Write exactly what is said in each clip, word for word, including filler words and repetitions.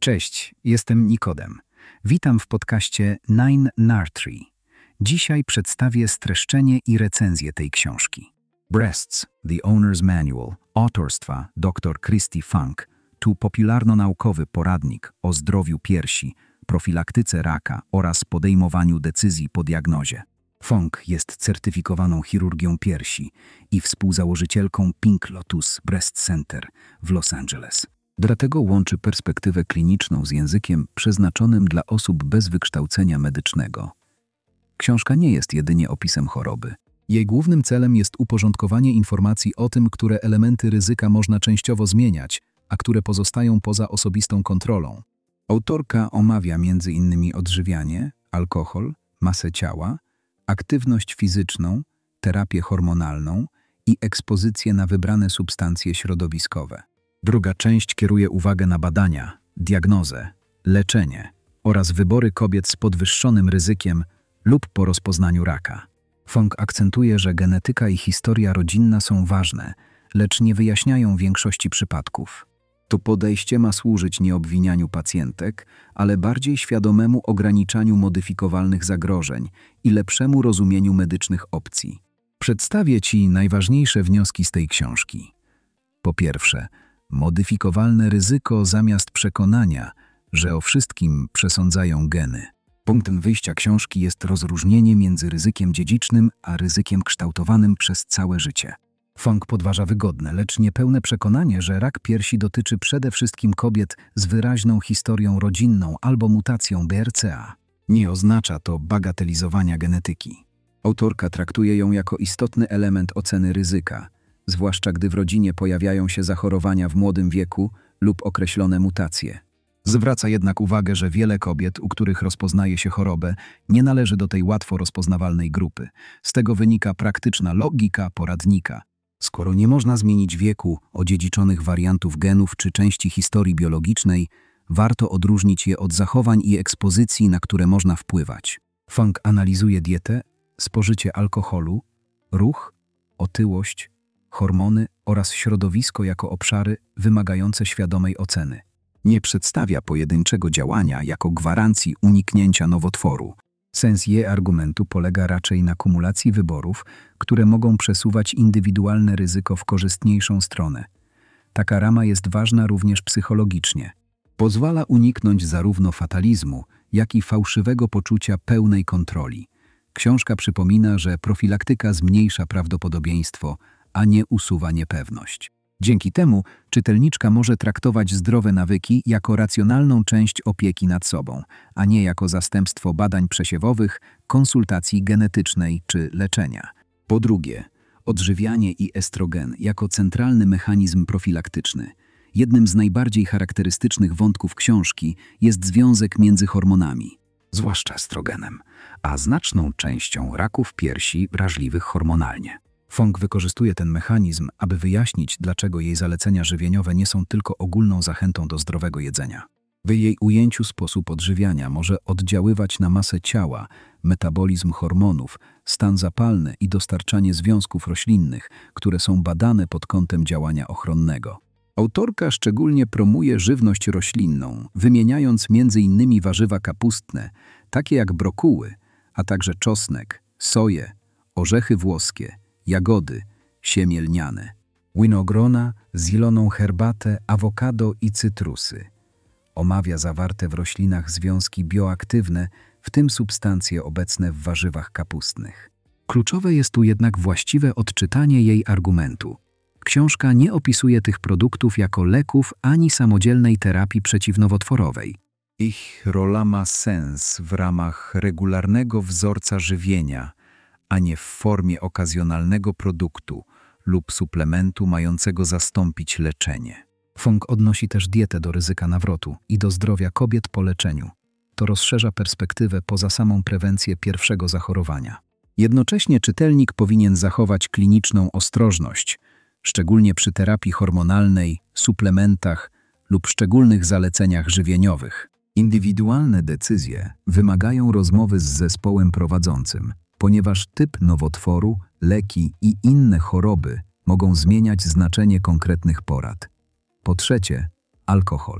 Cześć, jestem Nikodem. Witam w podcaście Nine Nartree. Dzisiaj przedstawię streszczenie i recenzję tej książki. Breasts, The Owner's Manual, autorstwa dr Christy Funk, to popularno-naukowy poradnik o zdrowiu piersi, profilaktyce raka oraz podejmowaniu decyzji po diagnozie. Funk jest certyfikowaną chirurgią piersi i współzałożycielką Pink Lotus Breast Center w Los Angeles. Dlatego łączy perspektywę kliniczną z językiem przeznaczonym dla osób bez wykształcenia medycznego. Książka nie jest jedynie opisem choroby. Jej głównym celem jest uporządkowanie informacji o tym, które elementy ryzyka można częściowo zmieniać, a które pozostają poza osobistą kontrolą. Autorka omawia między innymi odżywianie, alkohol, masę ciała, aktywność fizyczną, terapię hormonalną i ekspozycję na wybrane substancje środowiskowe. Druga część kieruje uwagę na badania, diagnozę, leczenie oraz wybory kobiet z podwyższonym ryzykiem lub po rozpoznaniu raka. Funk akcentuje, że genetyka i historia rodzinna są ważne, lecz nie wyjaśniają większości przypadków. To podejście ma służyć nie obwinianiu pacjentek, ale bardziej świadomemu ograniczaniu modyfikowalnych zagrożeń i lepszemu rozumieniu medycznych opcji. Przedstawię Ci najważniejsze wnioski z tej książki. Po pierwsze, modyfikowalne ryzyko zamiast przekonania, że o wszystkim przesądzają geny. Punktem wyjścia książki jest rozróżnienie między ryzykiem dziedzicznym a ryzykiem kształtowanym przez całe życie. Funk podważa wygodne, lecz niepełne przekonanie, że rak piersi dotyczy przede wszystkim kobiet z wyraźną historią rodzinną albo mutacją B R C A. Nie oznacza to bagatelizowania genetyki. Autorka traktuje ją jako istotny element oceny ryzyka, zwłaszcza gdy w rodzinie pojawiają się zachorowania w młodym wieku lub określone mutacje. Zwraca jednak uwagę, że wiele kobiet, u których rozpoznaje się chorobę, nie należy do tej łatwo rozpoznawalnej grupy. Z tego wynika praktyczna logika poradnika. Skoro nie można zmienić wieku, odziedziczonych wariantów genów czy części historii biologicznej, warto odróżnić je od zachowań i ekspozycji, na które można wpływać. Funk analizuje dietę, spożycie alkoholu, ruch, otyłość, hormony oraz środowisko jako obszary wymagające świadomej oceny. Nie przedstawia pojedynczego działania jako gwarancji uniknięcia nowotworu. Sens jej argumentu polega raczej na kumulacji wyborów, które mogą przesuwać indywidualne ryzyko w korzystniejszą stronę. Taka rama jest ważna również psychologicznie. Pozwala uniknąć zarówno fatalizmu, jak i fałszywego poczucia pełnej kontroli. Książka przypomina, że profilaktyka zmniejsza prawdopodobieństwo, a nie usuwa niepewność. Dzięki temu czytelniczka może traktować zdrowe nawyki jako racjonalną część opieki nad sobą, a nie jako zastępstwo badań przesiewowych, konsultacji genetycznej czy leczenia. Po drugie, odżywianie i estrogen jako centralny mechanizm profilaktyczny. Jednym z najbardziej charakterystycznych wątków książki jest związek między hormonami, zwłaszcza estrogenem, a znaczną częścią raków piersi wrażliwych hormonalnie. Funk wykorzystuje ten mechanizm, aby wyjaśnić, dlaczego jej zalecenia żywieniowe nie są tylko ogólną zachętą do zdrowego jedzenia. W jej ujęciu sposób odżywiania może oddziaływać na masę ciała, metabolizm hormonów, stan zapalny i dostarczanie związków roślinnych, które są badane pod kątem działania ochronnego. Autorka szczególnie promuje żywność roślinną, wymieniając między innymi warzywa kapustne, takie jak brokuły, a także czosnek, soję, orzechy włoskie, jagody, siemię lniane, winogrona, ziloną herbatę, awokado i cytrusy. Omawia zawarte w roślinach związki bioaktywne, w tym substancje obecne w warzywach kapustnych. Kluczowe jest tu jednak właściwe odczytanie jej argumentu. Książka nie opisuje tych produktów jako leków ani samodzielnej terapii przeciwnowotworowej. Ich rola ma sens w ramach regularnego wzorca żywienia, a nie w formie okazjonalnego produktu lub suplementu mającego zastąpić leczenie. Funk odnosi też dietę do ryzyka nawrotu i do zdrowia kobiet po leczeniu. To rozszerza perspektywę poza samą prewencję pierwszego zachorowania. Jednocześnie czytelnik powinien zachować kliniczną ostrożność, szczególnie przy terapii hormonalnej, suplementach lub szczególnych zaleceniach żywieniowych. Indywidualne decyzje wymagają rozmowy z zespołem prowadzącym, ponieważ typ nowotworu, leki i inne choroby mogą zmieniać znaczenie konkretnych porad. Po trzecie, alkohol.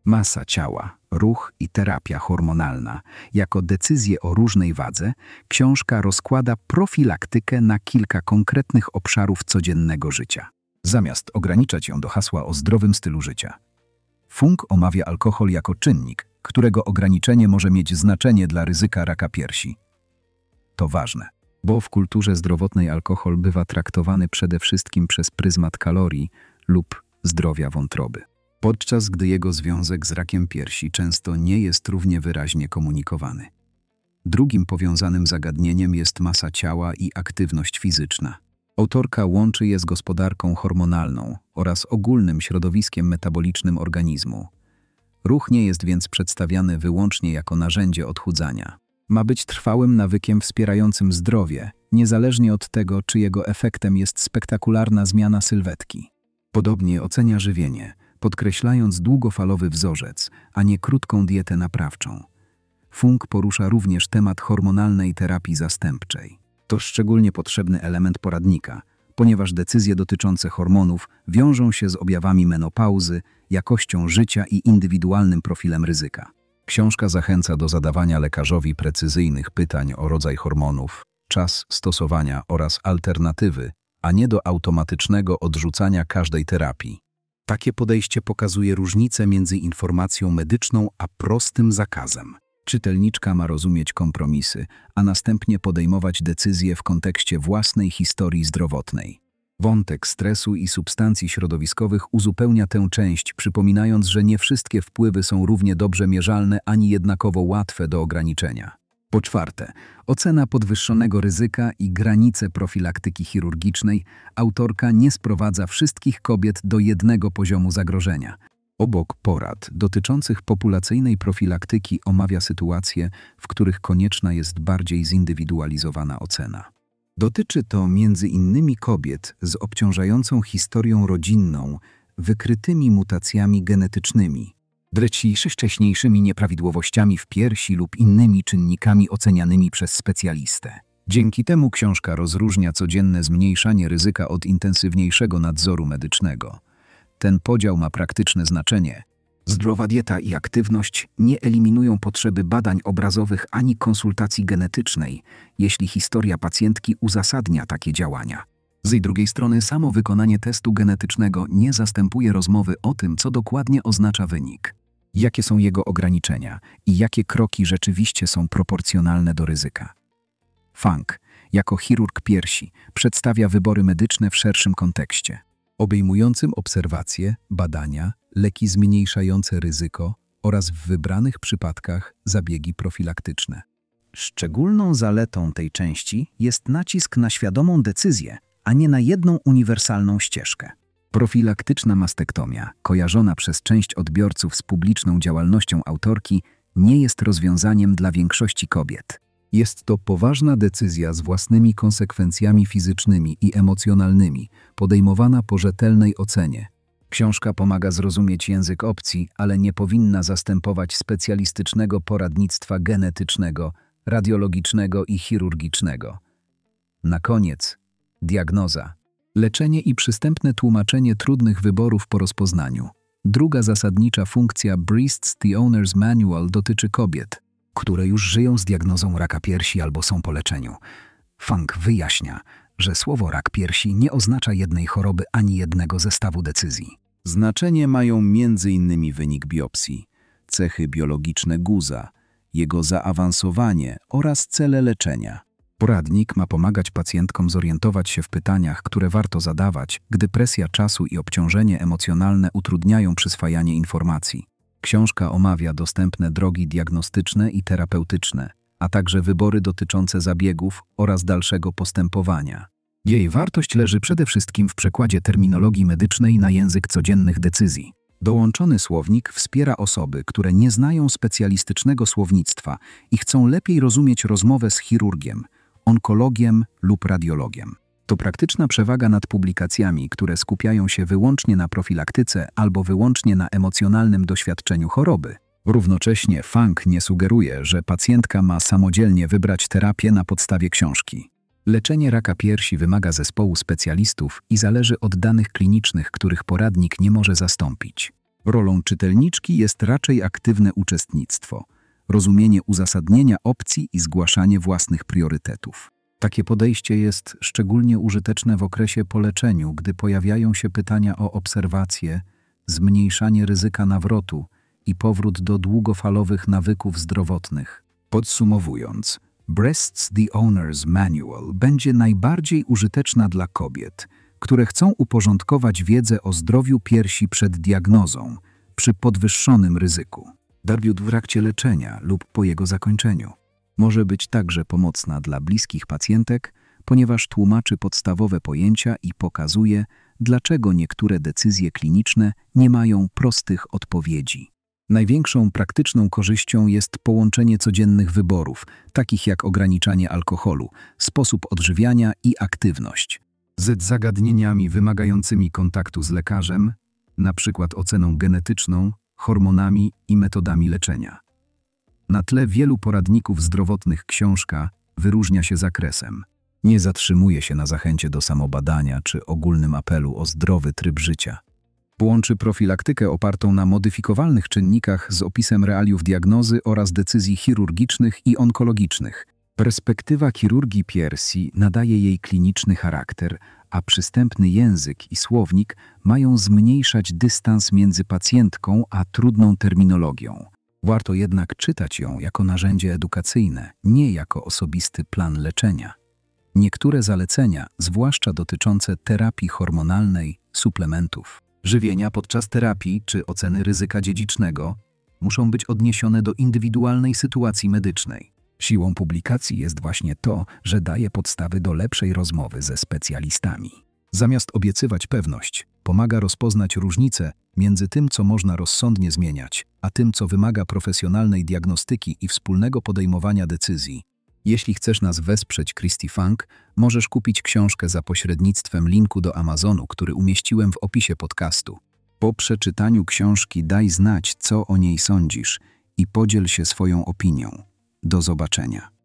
Masa ciała, ruch i terapia hormonalna. Jako decyzję o różnej wadze, książka rozkłada profilaktykę na kilka konkretnych obszarów codziennego życia, zamiast ograniczać ją do hasła o zdrowym stylu życia. Funk omawia alkohol jako czynnik, którego ograniczenie może mieć znaczenie dla ryzyka raka piersi. To ważne, bo w kulturze zdrowotnej alkohol bywa traktowany przede wszystkim przez pryzmat kalorii lub zdrowia wątroby, podczas gdy jego związek z rakiem piersi często nie jest równie wyraźnie komunikowany. Drugim powiązanym zagadnieniem jest masa ciała i aktywność fizyczna. Autorka łączy je z gospodarką hormonalną oraz ogólnym środowiskiem metabolicznym organizmu. Ruch nie jest więc przedstawiany wyłącznie jako narzędzie odchudzania. Ma być trwałym nawykiem wspierającym zdrowie, niezależnie od tego, czy jego efektem jest spektakularna zmiana sylwetki. Podobnie ocenia żywienie, podkreślając długofalowy wzorzec, a nie krótką dietę naprawczą. Funk porusza również temat hormonalnej terapii zastępczej. To szczególnie potrzebny element poradnika, ponieważ decyzje dotyczące hormonów wiążą się z objawami menopauzy, jakością życia i indywidualnym profilem ryzyka. Książka zachęca do zadawania lekarzowi precyzyjnych pytań o rodzaj hormonów, czas stosowania oraz alternatywy, a nie do automatycznego odrzucania każdej terapii. Takie podejście pokazuje różnicę między informacją medyczną a prostym zakazem. Czytelniczka ma rozumieć kompromisy, a następnie podejmować decyzje w kontekście własnej historii zdrowotnej. Wątek stresu i substancji środowiskowych uzupełnia tę część, przypominając, że nie wszystkie wpływy są równie dobrze mierzalne ani jednakowo łatwe do ograniczenia. Po czwarte, ocena podwyższonego ryzyka i granice profilaktyki chirurgicznej. Autorka nie sprowadza wszystkich kobiet do jednego poziomu zagrożenia. Obok porad dotyczących populacyjnej profilaktyki omawia sytuacje, w których konieczna jest bardziej zindywidualizowana ocena. Dotyczy to między innymi kobiet z obciążającą historią rodzinną, wykrytymi mutacjami genetycznymi, wcześniejszymi nieprawidłowościami w piersi lub innymi czynnikami ocenianymi przez specjalistę. Dzięki temu książka rozróżnia codzienne zmniejszanie ryzyka od intensywniejszego nadzoru medycznego. Ten podział ma praktyczne znaczenie. Zdrowa dieta i aktywność nie eliminują potrzeby badań obrazowych ani konsultacji genetycznej, jeśli historia pacjentki uzasadnia takie działania. Z drugiej strony samo wykonanie testu genetycznego nie zastępuje rozmowy o tym, co dokładnie oznacza wynik, jakie są jego ograniczenia i jakie kroki rzeczywiście są proporcjonalne do ryzyka. Funk, jako chirurg piersi, przedstawia wybory medyczne w szerszym kontekście, obejmującym obserwacje, badania, leki zmniejszające ryzyko oraz w wybranych przypadkach zabiegi profilaktyczne. Szczególną zaletą tej części jest nacisk na świadomą decyzję, a nie na jedną uniwersalną ścieżkę. Profilaktyczna mastektomia, kojarzona przez część odbiorców z publiczną działalnością autorki, nie jest rozwiązaniem dla większości kobiet. Jest to poważna decyzja z własnymi konsekwencjami fizycznymi i emocjonalnymi, podejmowana po rzetelnej ocenie. Książka pomaga zrozumieć język opcji, ale nie powinna zastępować specjalistycznego poradnictwa genetycznego, radiologicznego i chirurgicznego. Na koniec, diagnoza, leczenie i przystępne tłumaczenie trudnych wyborów po rozpoznaniu. Druga zasadnicza funkcja Breast's The Owner's Manual dotyczy kobiet, które już żyją z diagnozą raka piersi albo są po leczeniu. Funk wyjaśnia, że słowo rak piersi nie oznacza jednej choroby ani jednego zestawu decyzji. Znaczenie mają między innymi wynik biopsji, cechy biologiczne guza, jego zaawansowanie oraz cele leczenia. Poradnik ma pomagać pacjentkom zorientować się w pytaniach, które warto zadawać, gdy presja czasu i obciążenie emocjonalne utrudniają przyswajanie informacji. Książka omawia dostępne drogi diagnostyczne i terapeutyczne, a także wybory dotyczące zabiegów oraz dalszego postępowania. Jej wartość leży przede wszystkim w przekładzie terminologii medycznej na język codziennych decyzji. Dołączony słownik wspiera osoby, które nie znają specjalistycznego słownictwa i chcą lepiej rozumieć rozmowę z chirurgiem, onkologiem lub radiologiem. To praktyczna przewaga nad publikacjami, które skupiają się wyłącznie na profilaktyce albo wyłącznie na emocjonalnym doświadczeniu choroby. Równocześnie Funk nie sugeruje, że pacjentka ma samodzielnie wybrać terapię na podstawie książki. Leczenie raka piersi wymaga zespołu specjalistów i zależy od danych klinicznych, których poradnik nie może zastąpić. Rolą czytelniczki jest raczej aktywne uczestnictwo, rozumienie uzasadnienia opcji i zgłaszanie własnych priorytetów. Takie podejście jest szczególnie użyteczne w okresie po leczeniu, gdy pojawiają się pytania o obserwacje, zmniejszanie ryzyka nawrotu i powrót do długofalowych nawyków zdrowotnych. Podsumowując, Breasts the Owner's Manual będzie najbardziej użyteczna dla kobiet, które chcą uporządkować wiedzę o zdrowiu piersi przed diagnozą przy podwyższonym ryzyku. Darbiut w trakcie leczenia lub po jego zakończeniu. Może być także pomocna dla bliskich pacjentek, ponieważ tłumaczy podstawowe pojęcia i pokazuje, dlaczego niektóre decyzje kliniczne nie mają prostych odpowiedzi. Największą praktyczną korzyścią jest połączenie codziennych wyborów, takich jak ograniczanie alkoholu, sposób odżywiania i aktywność, z zagadnieniami wymagającymi kontaktu z lekarzem, np. oceną genetyczną, hormonami i metodami leczenia. Na tle wielu poradników zdrowotnych książka wyróżnia się zakresem. Nie zatrzymuje się na zachęcie do samobadania czy ogólnym apelu o zdrowy tryb życia. Połączy profilaktykę opartą na modyfikowalnych czynnikach z opisem realiów diagnozy oraz decyzji chirurgicznych i onkologicznych. Perspektywa chirurgii piersi nadaje jej kliniczny charakter, a przystępny język i słownik mają zmniejszać dystans między pacjentką a trudną terminologią. Warto jednak czytać ją jako narzędzie edukacyjne, nie jako osobisty plan leczenia. Niektóre zalecenia, zwłaszcza dotyczące terapii hormonalnej, suplementów, żywienia podczas terapii czy oceny ryzyka dziedzicznego, muszą być odniesione do indywidualnej sytuacji medycznej. Siłą publikacji jest właśnie to, że daje podstawy do lepszej rozmowy ze specjalistami. Zamiast obiecywać pewność, pomaga rozpoznać różnice między tym, co można rozsądnie zmieniać, a tym, co wymaga profesjonalnej diagnostyki i wspólnego podejmowania decyzji. Jeśli chcesz nas wesprzeć, Christy Funk, możesz kupić książkę za pośrednictwem linku do Amazonu, który umieściłem w opisie podcastu. Po przeczytaniu książki daj znać, co o niej sądzisz i podziel się swoją opinią. Do zobaczenia.